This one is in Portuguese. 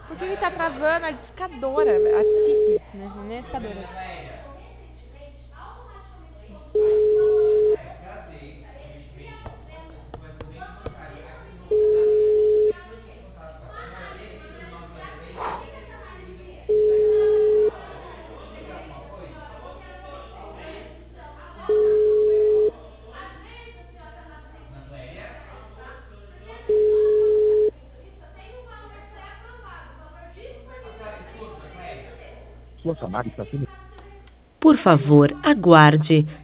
Por que tá travando a discadora? A TIC, né? Não é a discadora. Sua chamada está sendo... Por favor, aguarde.